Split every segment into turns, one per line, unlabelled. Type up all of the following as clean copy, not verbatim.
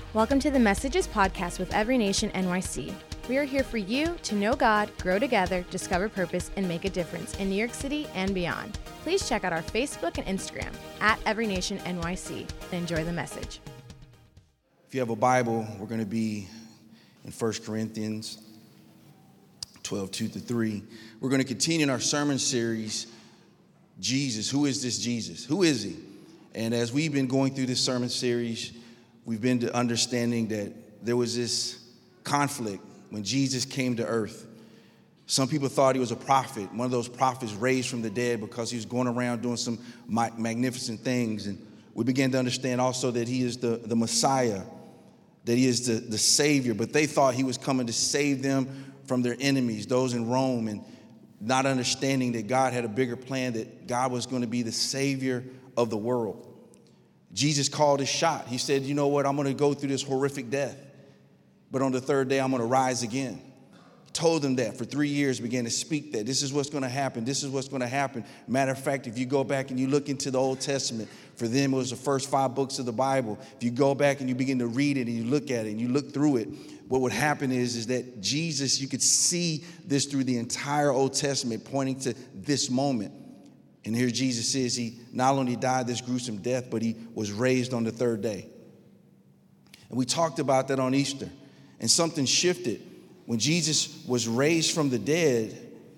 Welcome to the Messages podcast with Every Nation NYC. We are here for you to know God, grow together, discover purpose, and make a difference in New York City and beyond. Please check out our Facebook and Instagram at Every Nation NYC and enjoy the message.
If you have a Bible, we're going to be in 1 Corinthians 12, 2-3. We're going to continue in our sermon series, Jesus. Who is this Jesus? Who is he? And as we've been going through this sermon series, we've been to understanding that there was this conflict when Jesus came to earth. Some people thought he was a prophet, one of those prophets raised from the dead because he was going around doing some magnificent things. And we began to understand also that he is the Messiah, that he is the Savior. But they thought he was coming to save them from their enemies, those in Rome, and not understanding that God had a bigger plan, that God was going to be the Savior of the world. Jesus called his shot. He said, you know what, I'm going to go through this horrific death, but on the third day, I'm going to rise again. He told them that for 3 years, began to speak that. This is what's going to happen. This is what's going to happen. Matter of fact, if you go back and you look into the Old Testament, for them, it was the first 5 books of the Bible. If you go back and you begin to read it and you look at it and you look through it, what would happen is that Jesus, you could see this through the entire Old Testament, pointing to this moment. And here Jesus says he not only died this gruesome death, but he was raised on the third day. And we talked about that on Easter. And something shifted. When Jesus was raised from the dead,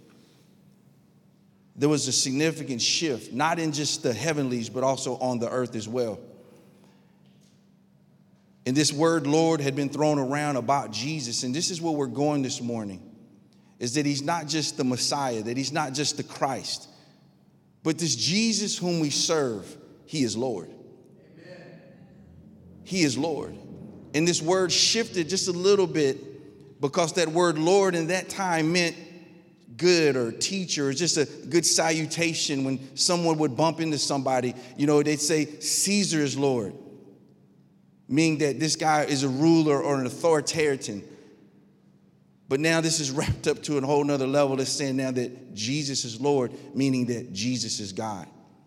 there was a significant shift, not in just the heavenlies, but also on the earth as well. And this word Lord had been thrown around about Jesus. And this is where we're going this morning, is that he's not just the Messiah, that he's not just the Christ, but this Jesus whom we serve, he is Lord. Amen. He is Lord. And this word shifted just a little bit because that word Lord in that time meant good or teacher, or just a good salutation. When someone would bump into somebody, they'd say Caesar is Lord, meaning that this guy is a ruler or an authoritarian. But now this is wrapped up to a whole nother level. It's saying now that Jesus is Lord, meaning that Jesus is God.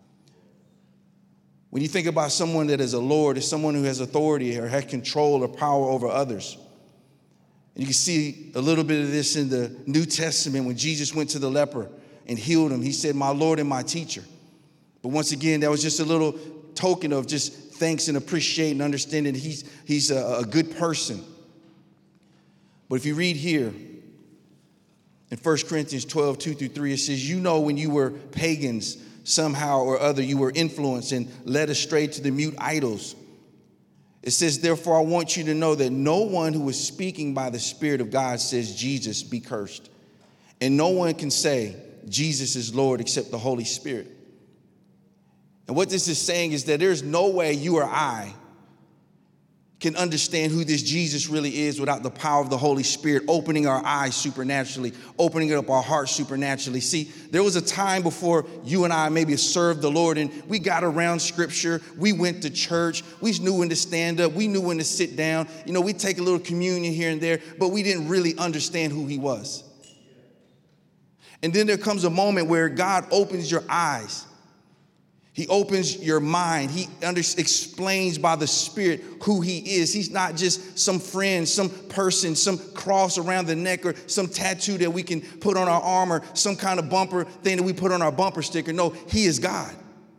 When you think about someone that is a Lord, it's someone who has authority or has control or power over others. And you can see a little bit of this in the New Testament when Jesus went to the leper and healed him. He said, my Lord and my teacher. But once again, that was just a little token of just thanks and appreciating and understanding that he's a good person. But if you read here in 1 Corinthians 12, 2-3, it says, when you were pagans, somehow or other you were influenced and led astray to the mute idols. It says, therefore, I want you to know that no one who is speaking by the Spirit of God says, Jesus be cursed. And no one can say, Jesus is Lord except the Holy Spirit. And what this is saying is that there's no way you or I can understand who this Jesus really is without the power of the Holy Spirit opening our eyes supernaturally, opening up our hearts supernaturally. See, there was a time before you and I maybe served the Lord and we got around Scripture, we went to church, we knew when to stand up, we knew when to sit down, we take a little communion here and there, but we didn't really understand who he was. And then there comes a moment where God opens your eyes. He opens your mind. He explains by the Spirit who he is. He's not just some friend, some person, some cross around the neck, or some tattoo that we can put on our arm, or some kind of bumper thing that we put on our bumper sticker. No, he is God.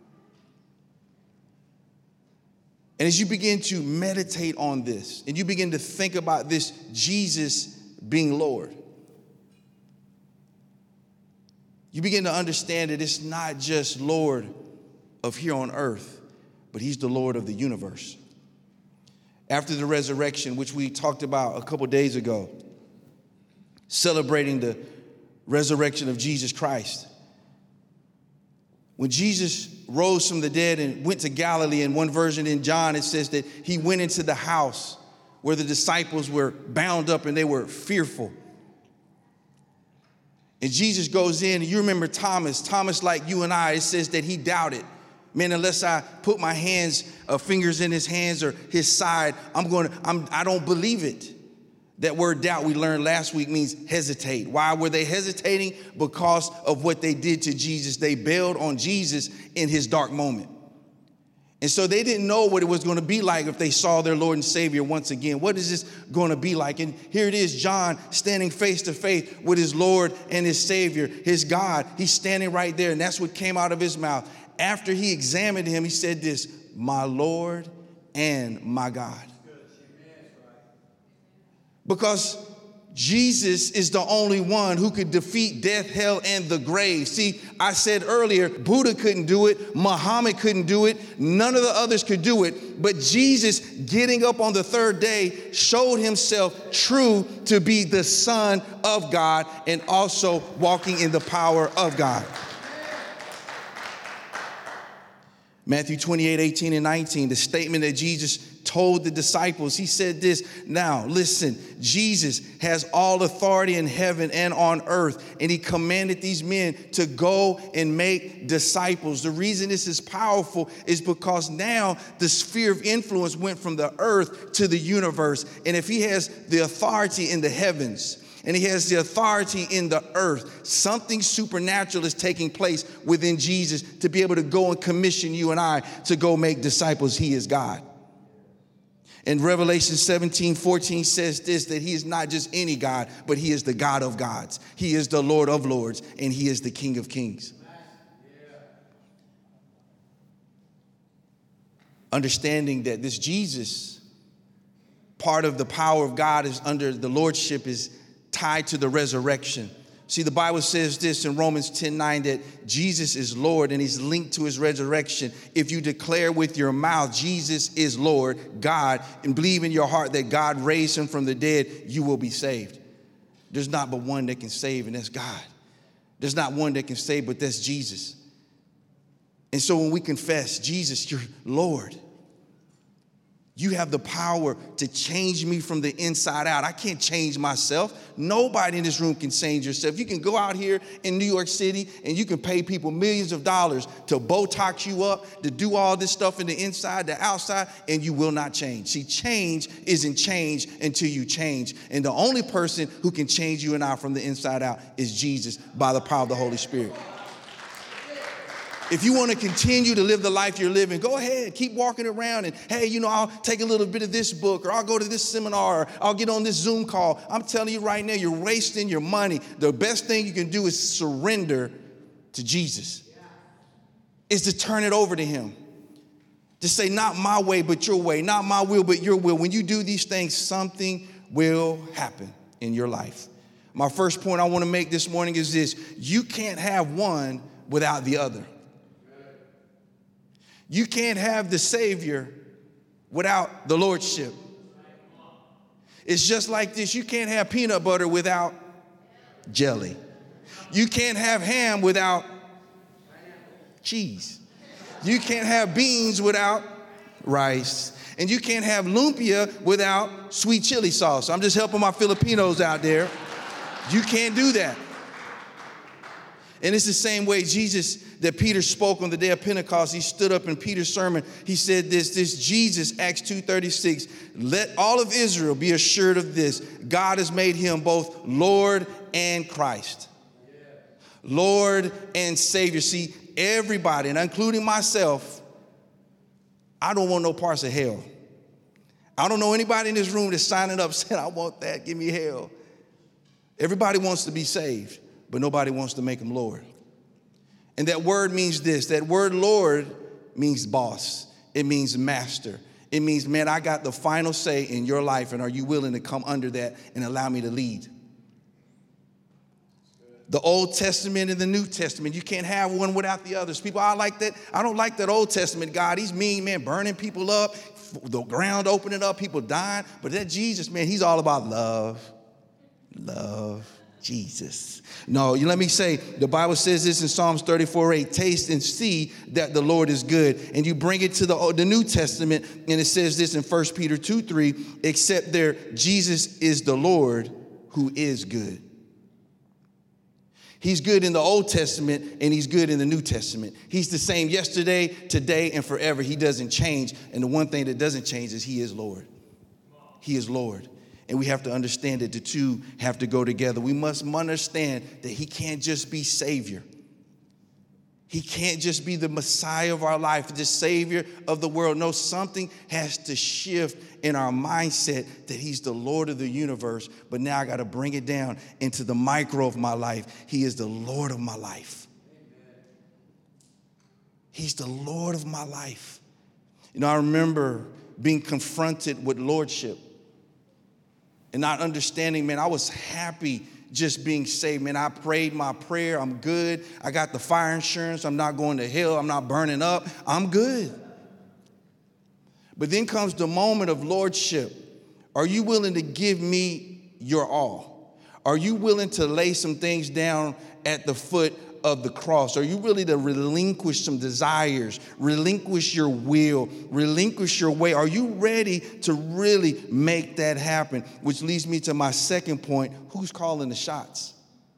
And as you begin to meditate on this, and you begin to think about this Jesus being Lord, you begin to understand that it's not just Lord of here on earth, but he's the Lord of the universe. After the resurrection, which we talked about a couple days ago, celebrating the resurrection of Jesus Christ. When Jesus rose from the dead and went to Galilee, in one version in John, it says that he went into the house where the disciples were bound up and they were fearful. And Jesus goes in, and you remember Thomas, like you and I, it says that he doubted. Man, unless I put my fingers in his hands or his side, I don't believe it. That word doubt we learned last week means hesitate. Why were they hesitating? Because of what they did to Jesus. They bailed on Jesus in his dark moment. And so they didn't know what it was going to be like if they saw their Lord and Savior once again. What is this going to be like? And here it is, John standing face to face with his Lord and his Savior, his God. He's standing right there, and that's what came out of his mouth. After he examined him, he said this, my Lord and my God. Because Jesus is the only one who could defeat death, hell, and the grave. See, I said earlier, Buddha couldn't do it. Muhammad couldn't do it. None of the others could do it. But Jesus, getting up on the third day, showed himself true to be the Son of God and also walking in the power of God. Matthew 28, 18 and 19, the statement that Jesus told the disciples, he said this, now listen, Jesus has all authority in heaven and on earth, and he commanded these men to go and make disciples. The reason this is powerful is because now the sphere of influence went from the earth to the universe. And if he has the authority in the heavens, and he has the authority in the earth, something supernatural is taking place within Jesus to be able to go and commission you and I to go make disciples. He is God. And Revelation 17:14 says this, that he is not just any God, but he is the God of gods. He is the Lord of lords, and he is the King of kings. Understanding that this Jesus, part of the power of God is under the lordship is tied to the resurrection. See, the Bible says this in Romans 10:9 that Jesus is Lord and he's linked to his resurrection. If you declare with your mouth Jesus is Lord, God, and believe in your heart that God raised him from the dead, you will be saved. There's not but one that can save, and that's God. There's not one that can save, but that's Jesus. And so when we confess, Jesus, you're Lord, you have the power to change me from the inside out. I can't change myself. Nobody in this room can change yourself. You can go out here in New York City and you can pay people millions of dollars to Botox you up, to do all this stuff in the inside, the outside, and you will not change. See, change isn't change until you change. And the only person who can change you and I from the inside out is Jesus by the power of the Holy Spirit. If you want to continue to live the life you're living, go ahead, keep walking around and, hey, I'll take a little bit of this book, or I'll go to this seminar, or I'll get on this Zoom call. I'm telling you right now, you're wasting your money. The best thing you can do is surrender to Jesus. Is to turn it over to him. To say, not my way, but your way, not my will, but your will. When you do these things, something will happen in your life. My first point I want to make this morning is this: you can't have one without the other. You can't have the Savior without the Lordship. It's just like this. You can't have peanut butter without jelly. You can't have ham without cheese. You can't have beans without rice. And you can't have lumpia without sweet chili sauce. I'm just helping my Filipinos out there. You can't do that. And it's the same way Jesus, that Peter spoke on the day of Pentecost. He stood up in Peter's sermon. He said this Jesus, Acts 2:36, let all of Israel be assured of this: God has made him both Lord and Christ. Lord and Savior. See, everybody, and including myself, I don't want no parts of hell. I don't know anybody in this room that's signing up saying, I want that, give me hell. Everybody wants to be saved, but nobody wants to make him Lord. And that word means this. That word Lord means boss. It means master. It means, man, I got the final say in your life, and are you willing to come under that and allow me to lead? The Old Testament and the New Testament, you can't have one without the others. People, I like that. I don't like that Old Testament God. He's mean, man, burning people up, the ground opening up, people dying. But that Jesus, man, he's all about love. Love. Jesus. No, let me say, the Bible says this in Psalms 34:8, taste and see that the Lord is good. And you bring it to the New Testament, and it says this in 1 Peter 2:3, except there, Jesus is the Lord who is good. He's good in the Old Testament, and he's good in the New Testament. He's the same yesterday, today, and forever. He doesn't change. And the one thing that doesn't change is he is Lord. He is Lord. And we have to understand that the two have to go together. We must understand that he can't just be Savior. He can't just be the Messiah of our life, the Savior of the world. No, something has to shift in our mindset that he's the Lord of the universe. But now I got to bring it down into the micro of my life. He is the Lord of my life. He's the Lord of my life. You know, I remember being confronted with lordship and not understanding, man, I was happy just being saved. Man, I prayed my prayer. I'm good. I got the fire insurance. I'm not going to hell. I'm not burning up. I'm good. But then comes the moment of lordship. Are you willing to give me your all? Are you willing to lay some things down at the foot of the cross? Are you really to relinquish some desires, relinquish your will, relinquish your way? Are you ready to really make that happen? Which leads me to my second point. Who's calling the shots?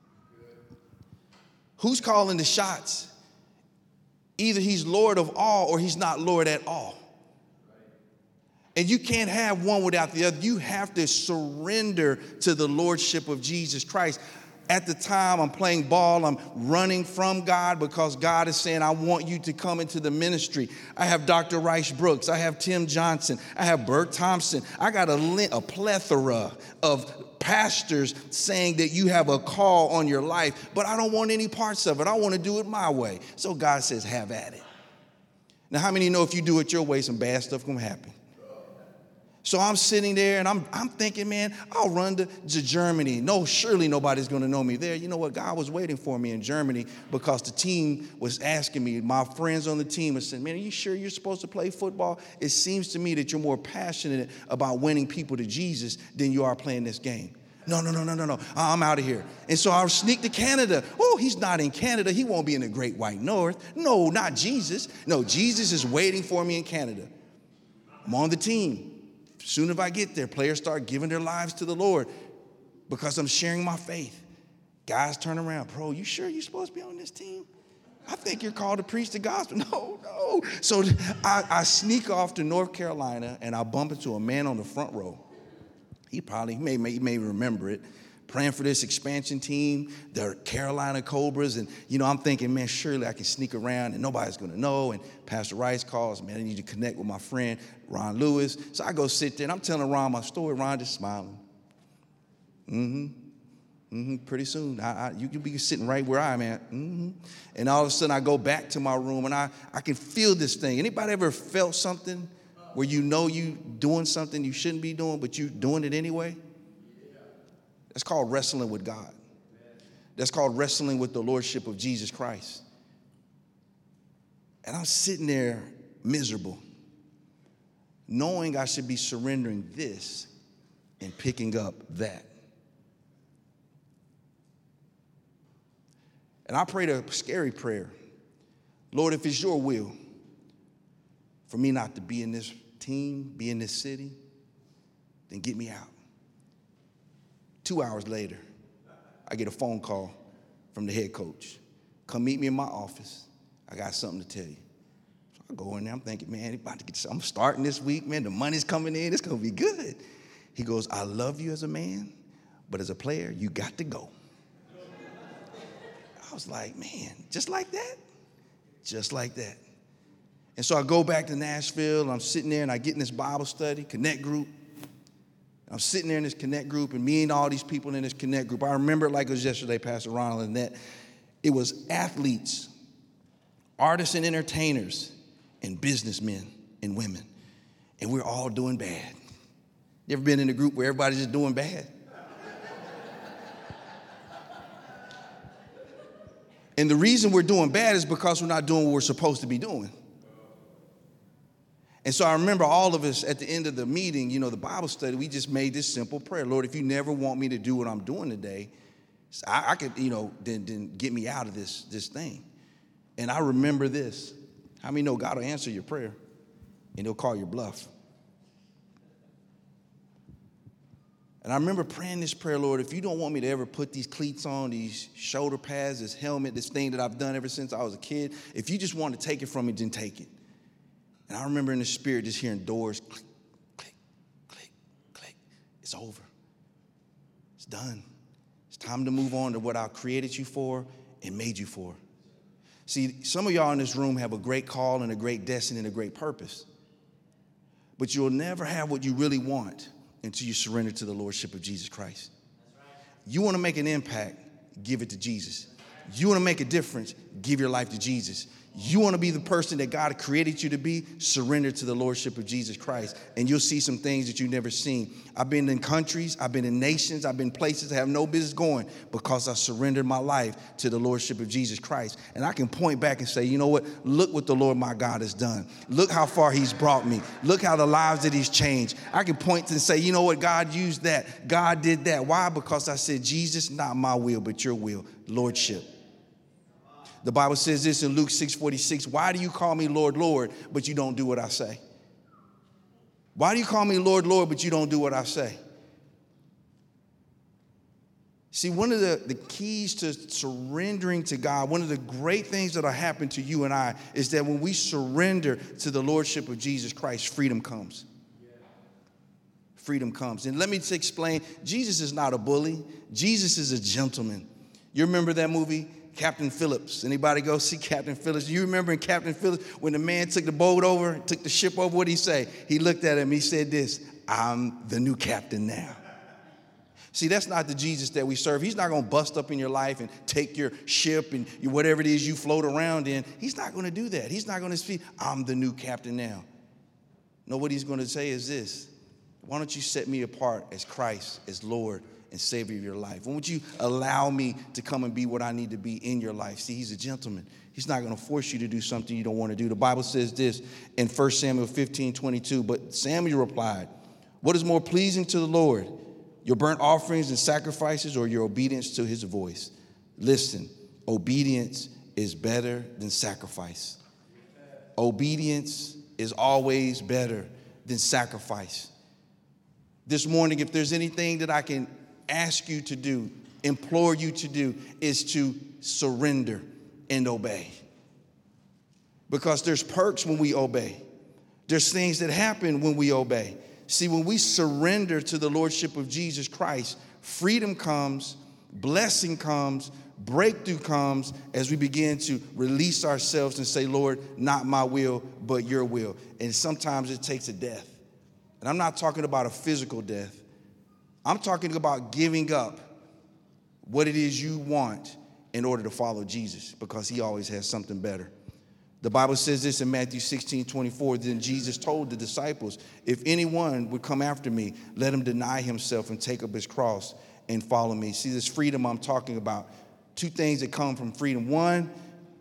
Who's calling the shots? Either he's Lord of all or he's not Lord at all. And you can't have one without the other. You have to surrender to the lordship of Jesus Christ. At the time, I'm playing ball. I'm running from God because God is saying, I want you to come into the ministry. I have Dr. Rice Brooks. I have Tim Johnson. I have Bert Thompson. I got a plethora of pastors saying that you have a call on your life, but I don't want any parts of it. I want to do it my way. So God says, have at it. Now, how many know if you do it your way, some bad stuff going to happen? So I'm sitting there and I'm thinking, man, I'll run to Germany. No, surely nobody's going to know me there. You know what? God was waiting for me in Germany because the team was asking me. My friends on the team had said, man, are you sure you're supposed to play football? It seems to me that you're more passionate about winning people to Jesus than you are playing this game. No. I'm out of here. And so I'll sneak to Canada. Oh, he's not in Canada. He won't be in the Great White North. No, not Jesus. No, Jesus is waiting for me in Canada. I'm on the team. Soon as I get there, players start giving their lives to the Lord because I'm sharing my faith. Guys turn around, bro, you sure you're supposed to be on this team? I think you're called to preach the gospel. No. So I sneak off to North Carolina and I bump into a man on the front row. He may remember it. Praying for this expansion team, the Carolina Cobras. And, I'm thinking, man, surely I can sneak around and nobody's going to know. And Pastor Rice calls, man, I need to connect with my friend, Ron Lewis. So I go sit there and I'm telling Ron my story. Ron just smiling. Pretty soon, you'll be sitting right where I'm at. And all of a sudden I go back to my room and I can feel this thing. Anybody ever felt something where you know you doing something you shouldn't be doing, but you doing it anyway? That's called wrestling with God. That's called wrestling with the lordship of Jesus Christ. And I'm sitting there miserable, knowing I should be surrendering this and picking up that. And I prayed a scary prayer. Lord, if it's your will for me not to be in this team, be in this city, then get me out. 2 hours later, I get a phone call from the head coach. Come meet me in my office. I got something to tell you. So I go in there. I'm thinking, man, I'm starting this week, man. The money's coming in. It's going to be good. He goes, I love you as a man, but as a player, you got to go. I was like, man, just like that? Just like that. And so I go back to Nashville. And I'm sitting there, and I get in this Bible study, Connect group. I'm sitting there in this Connect group, and me and all these people in this Connect group, I remember it like it was yesterday, Pastor Ronald, and that it was athletes, artists and entertainers, and businessmen and women. And we're all doing bad. You ever been in a group where everybody's just doing bad? And the reason we're doing bad is because we're not doing what we're supposed to be doing. And so I remember all of us at the end of the meeting, the Bible study, we just made this simple prayer. Lord, if you never want me to do what I'm doing today, I could, then get me out of this thing. And I remember this. How many know God will answer your prayer and he'll call your bluff? And I remember praying this prayer, Lord, if you don't want me to ever put these cleats on, these shoulder pads, this helmet, this thing that I've done ever since I was a kid, if you just want to take it from me, then take it. And I remember in the spirit just hearing doors click, click, click, click. It's over. It's done. It's time to move on to what I created you for and made you for. See, some of y'all in this room have a great call and a great destiny and a great purpose. But you'll never have what you really want until you surrender to the Lordship of Jesus Christ. You want to make an impact, give it to Jesus. You want to make a difference, give your life to Jesus. You want to be the person that God created you to be, surrender to the Lordship of Jesus Christ, and you'll see some things that you've never seen. I've been in countries, I've been in nations, I've been places I have no business going because I surrendered my life to the Lordship of Jesus Christ. And I can point back and say, you know what? Look what the Lord my God has done. Look how far he's brought me. Look how the lives that he's changed. I can point and say, you know what? God used that. God did that. Why? Because I said, Jesus, not my will, but your will, Lordship. The Bible says this in Luke 6:46, why do you call me Lord, Lord, but you don't do what I say? Why do you call me Lord, Lord, but you don't do what I say? See, one of the keys to surrendering to God, one of the great things that will happen to you and I is that when we surrender to the Lordship of Jesus Christ, freedom comes. Freedom comes. And let me just explain, Jesus is not a bully. Jesus is a gentleman. You remember that movie? Captain Phillips. Anybody go see Captain Phillips? You remember in Captain Phillips when the man took the boat over, took the ship over, what did he say? He looked at him, he said this, I'm the new captain now. See, that's not the Jesus that we serve. He's not going to bust up in your life and take your ship and whatever it is you float around in. He's not going to do that. He's not going to speak, I'm the new captain now. No, what he's going to say is this, why don't you set me apart as Christ, as Lord and Savior of your life? Why won't you allow me to come and be what I need to be in your life? See, he's a gentleman. He's not going to force you to do something you don't want to do. The Bible says this in 1 Samuel 15:22, but Samuel replied, what is more pleasing to the Lord, your burnt offerings and sacrifices or your obedience to his voice? Listen, obedience is better than sacrifice. Obedience is always better than sacrifice. This morning, if there's anything that I can ask you to do, implore you to do, is to surrender and obey. Because there's perks when we obey. There's things that happen when we obey. See, when we surrender to the Lordship of Jesus Christ, freedom comes, blessing comes, breakthrough comes as we begin to release ourselves and say, Lord, not my will, but your will. And sometimes it takes a death. And I'm not talking about a physical death. I'm talking about giving up what it is you want in order to follow Jesus, because he always has something better. The Bible says this in Matthew 16:24, then Jesus told the disciples, if anyone would come after me, let him deny himself and take up his cross and follow me. See, this freedom I'm talking about, two things that come from freedom. One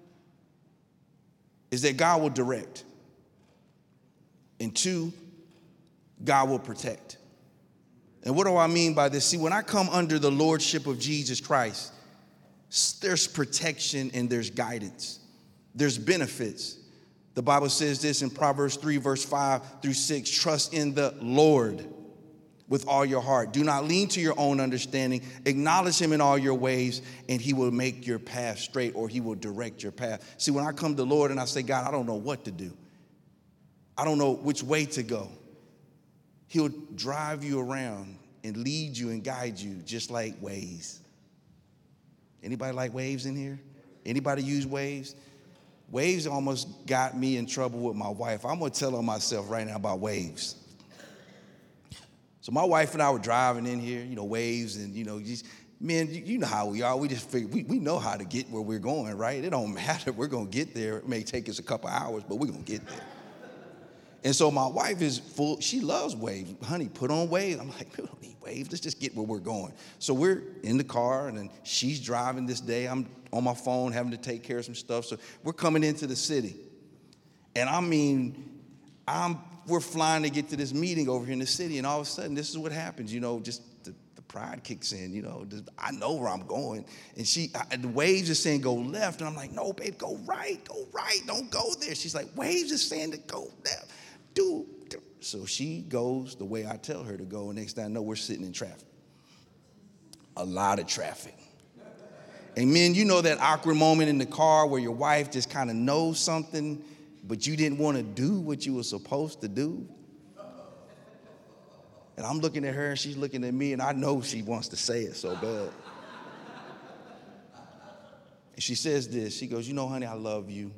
is that God will direct. And two, God will protect. And what do I mean by this? See, when I come under the Lordship of Jesus Christ, there's protection and there's guidance. There's benefits. The Bible says this in Proverbs 3, verse 5-6, trust in the Lord with all your heart. Do not lean to your own understanding. Acknowledge him in all your ways, and he will make your path straight, or he will direct your path. See, when I come to the Lord and I say, God, I don't know what to do. I don't know which way to go. He'll drive you around and lead you and guide you just like Waze. Anybody like Waves in here? Anybody use Waves? Waves almost got me in trouble with my wife. I'm going to tell on myself right now about Waves. So my wife and I were driving in here, Waves, and, just, man, you know how we are. We just figure, we know how to get where we're going, right? It don't matter. We're going to get there. It may take us a couple hours, but we're going to get there. And so my wife is full, she loves Waves. Honey, put on Waves. I'm like, we don't need Waves. Let's just get where we're going. So we're in the car, and then she's driving this day. I'm on my phone having to take care of some stuff. So we're coming into the city. And I mean, we're flying to get to this meeting over here in the city, and all of a sudden, this is what happens, just the pride kicks in, I know where I'm going. And the Waves is saying go left, and I'm like, no, babe, go right, don't go there. She's like, Waves is saying to go left. So she goes the way I tell her to go, and next thing I know, we're sitting in traffic. A lot of traffic. And men, that awkward moment in the car where your wife just kind of knows something, but you didn't want to do what you were supposed to do. And I'm looking at her, and she's looking at me, and I know she wants to say it so bad. And she says this. She goes, you know, honey, I love you.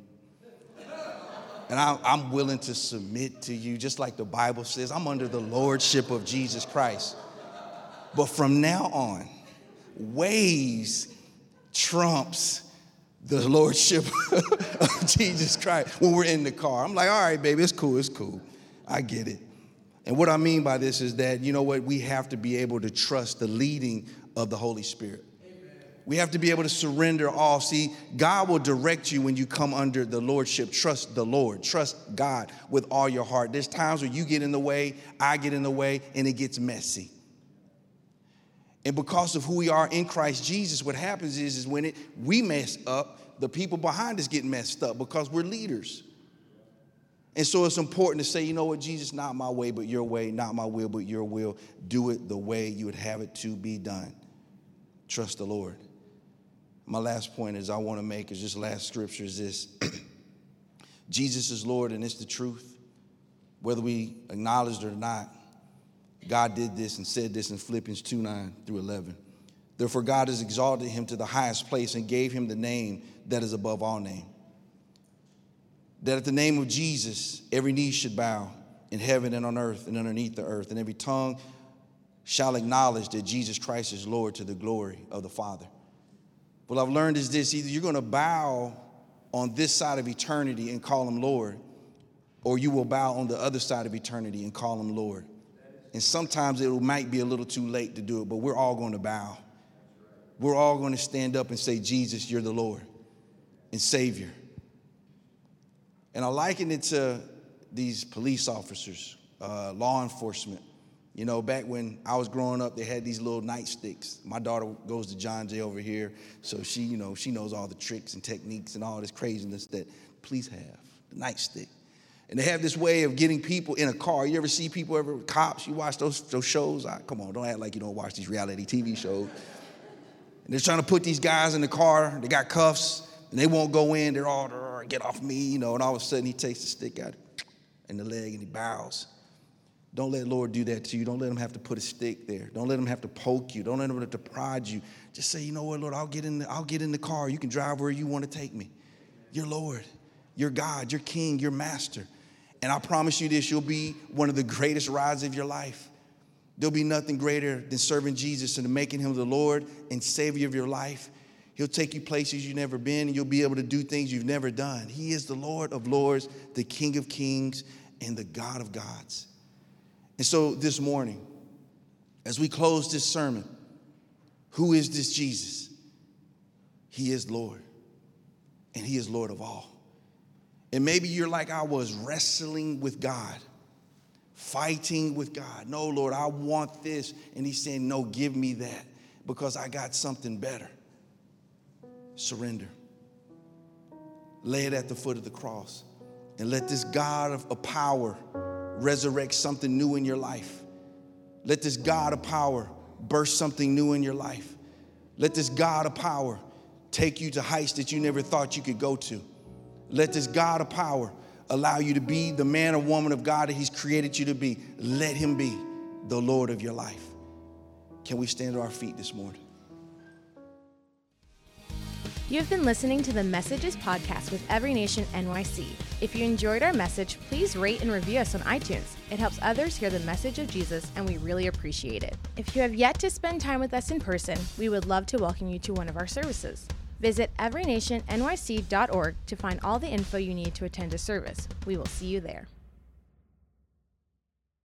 And I'm willing to submit to you, just like the Bible says. I'm under the lordship of Jesus Christ. But from now on, ways trumps the lordship of Jesus Christ when we're in the car. I'm like, all right, baby, it's cool. I get it. And what I mean by this is that, you know what, we have to be able to trust the leading of the Holy Spirit. We have to be able to surrender all. See, God will direct you when you come under the lordship. Trust the Lord. Trust God with all your heart. There's times where you get in the way, I get in the way, and it gets messy. And because of who we are in Christ Jesus, what happens is when we mess up, the people behind us get messed up because we're leaders. And so it's important to say, you know what, Jesus, not my way, but your way, not my will, but your will. Do it the way you would have it to be done. Trust the Lord. My last point is I want to make is this last scripture is this. Jesus is Lord, and it's the truth. Whether we acknowledge it or not, God did this and said this in Philippians 2:9-11. Therefore, God has exalted him to the highest place and gave him the name that is above all name. That at the name of Jesus, every knee should bow in heaven and on earth and underneath the earth, and every tongue shall acknowledge that Jesus Christ is Lord to the glory of the Father. What I've learned is this: either you're going to bow on this side of eternity and call him Lord, or you will bow on the other side of eternity and call him Lord. And sometimes it might be a little too late to do it, but we're all going to bow. We're all going to stand up and say, Jesus, you're the Lord and Savior. And I liken it to these police officers, law enforcement. You know, back when I was growing up, they had these little nightsticks. My daughter goes to John Jay over here, so she knows all the tricks and techniques and all this craziness that police have, the nightstick. And they have this way of getting people in a car. You ever see people, cops, you watch those shows? Come on, don't act like you don't watch these reality TV shows. And they're trying to put these guys in the car. They got cuffs, and they won't go in. They're all, get off me, and all of a sudden he takes the stick out in the leg and he bows. Don't let the Lord do that to you. Don't let him have to put a stick there. Don't let him have to poke you. Don't let him have to prod you. Just say, you know what, Lord, I'll get in the car. You can drive where you want to take me. You're Lord. You're God. You're King. You're Master. And I promise you this, you'll be one of the greatest rides of your life. There'll be nothing greater than serving Jesus and making him the Lord and Savior of your life. He'll take you places you've never been, and you'll be able to do things you've never done. He is the Lord of lords, the King of kings, and the God of gods. And so this morning, as we close this sermon, who is this Jesus? He is Lord, and he is Lord of all. And maybe you're like I was, wrestling with God, fighting with God. No, Lord, I want this. And he's saying, no, give me that because I got something better. Surrender. Lay it at the foot of the cross and let this God of power resurrect something new in your life. Let this God of power burst something new in your life. Let this God of power take you to heights that you never thought you could go to. Let this God of power allow you to be the man or woman of God that he's created you to be. Let him be the Lord of your life. Can we stand to our feet this morning?
You've been listening to the Messages podcast with Every Nation NYC. If you enjoyed our message, please rate and review us on iTunes. It helps others hear the message of Jesus, and we really appreciate it. If you have yet to spend time with us in person, we would love to welcome you to one of our services. Visit everynationnyc.org to find all the info you need to attend a service. We will see you there.